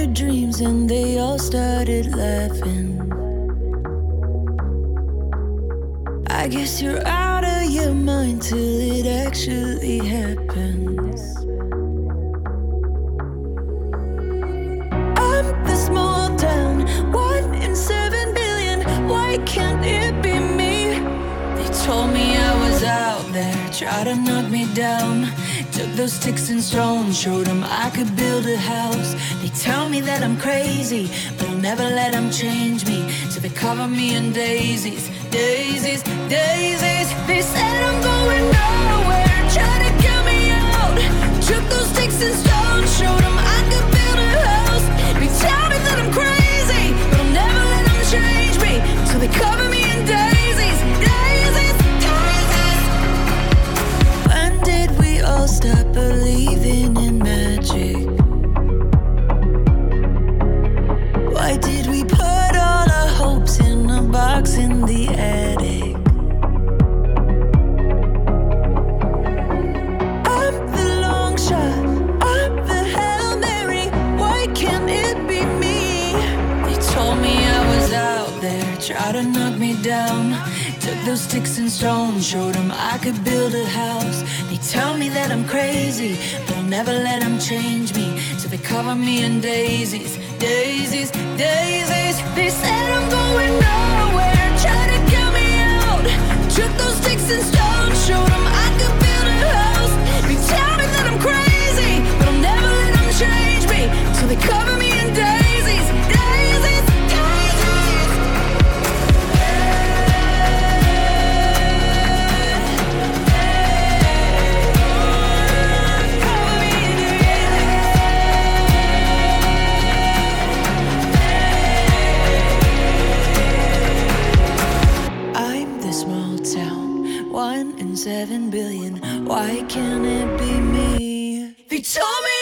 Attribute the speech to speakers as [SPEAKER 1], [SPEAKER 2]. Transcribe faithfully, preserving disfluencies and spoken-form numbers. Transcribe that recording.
[SPEAKER 1] your dreams and they all started laughing. I guess you're out of your mind till it actually happens. I'm the small town, one in seven billion. Why can't it be me? They told me I was out there, tried to knock me down. Took those sticks and stones, showed them I could build a house. They tell me that I'm crazy, but I'll never let them change me. So they cover me in daisies, daisies, daisies. They said I'm going nowhere, try to get me out. Took those sticks and stones, showed them I could build a house. They tell me that I'm crazy, but I'll never let them change me. So they cover me in daisies, daisies, daisies. When did we all stop believing in magic? Why did we put all our hopes in a box in the attic? I'm the long shot, I'm the Hail Mary. Why can't it be me? They told me I was out there, tried to knock me down. Took those sticks and stones, showed them I could build a house. They tell me that I'm crazy, but I'll never let them change me. So they cover me in daisies, daisies, daisies. They said I'm going nowhere, try to get me out. Took those sticks and stones, showed them I could build a house. They tell me that I'm crazy, but I'll never let them change me. So they cover me in daisies, daisies, daisies. Cover me in daisies. I'm the small town, one in seven billion. Why can't it be me? They told me